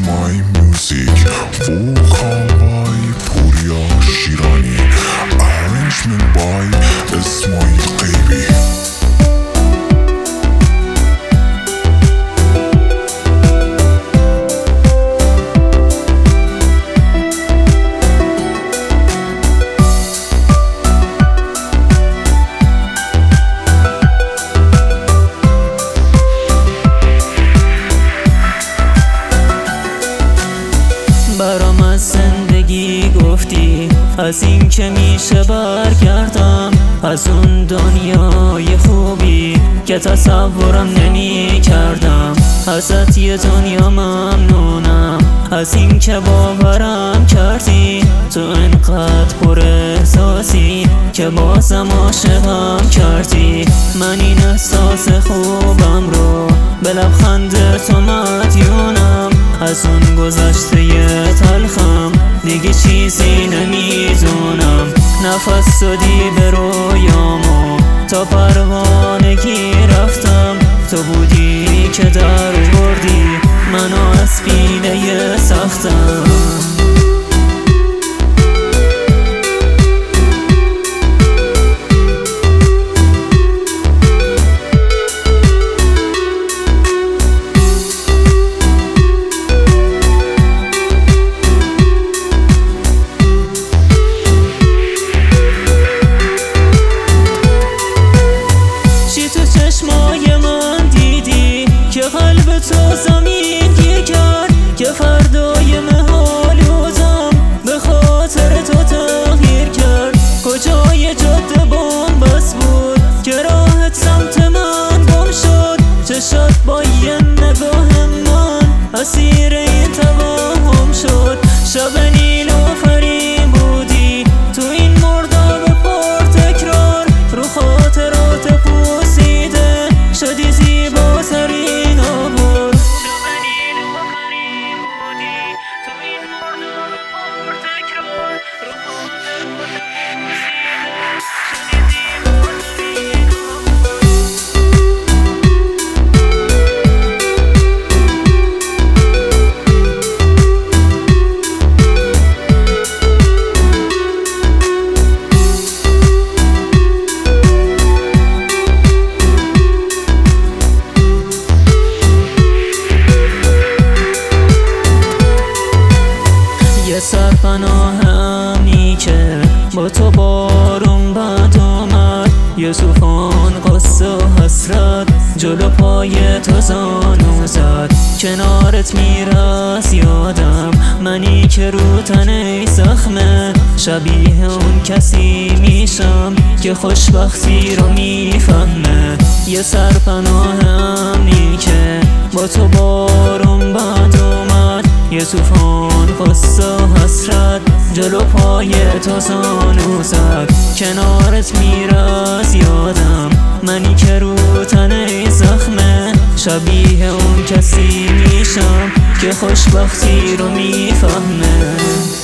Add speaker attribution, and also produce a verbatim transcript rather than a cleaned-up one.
Speaker 1: my music vocal by Puriya Shirani, arrangement by Ismail Qeibi.
Speaker 2: برام از زندگی گفتی، از این که میشه برگردم، از اون دنیای خوبی که تصورم نمی کردم. ازت یه دنیا ممنونم، از این که باورم کردی، تو انقدر پر احساسی که بازم عاشقم کردی. من این احساس خوبم رو به لبخند تو مدیونم، از اون گذشته تلخم دیگه چیزی نمیدونم. نفس دادی به رویامو تا پروانگی رفتم، تو بودی که در بردی منو از پینه سختم. چشمای من دیدی که قلب تو زمین گیر کرد، که فردای محالودم به خاطر تو تغییر کرد. کجای جاده بومبست بود که راهت سمت من گم شد، چشات با یه نگاه من اسیر این توهم شد. شب نیلوفری بودی تو این مرداب پر تکرار، رو خاطرات پوسیده شدی زیباترین آبار. شب نیلوفری بودی تو این مرداب پر تکرار، رو خاطرات پوسیده شدی زیباترین یه سرپناه امنی که با تو بارون بد اومد، یه توفان قصه و حسرت جلو پای تو زانو زد. کنارت میرس یادم منی که رو تنه زخمه، شبیه اون کسی میشم که خوشبختی رو میفهمه. یه سرپناه امنی که با تو بارون بد اومد، یه توفان قصه و حسرت جلو پای تو زانو زد. کنارت میرس یادم منی که رو تنه زخمه، شبیه اون کسی میشم که خوشبختی رو میفهمه.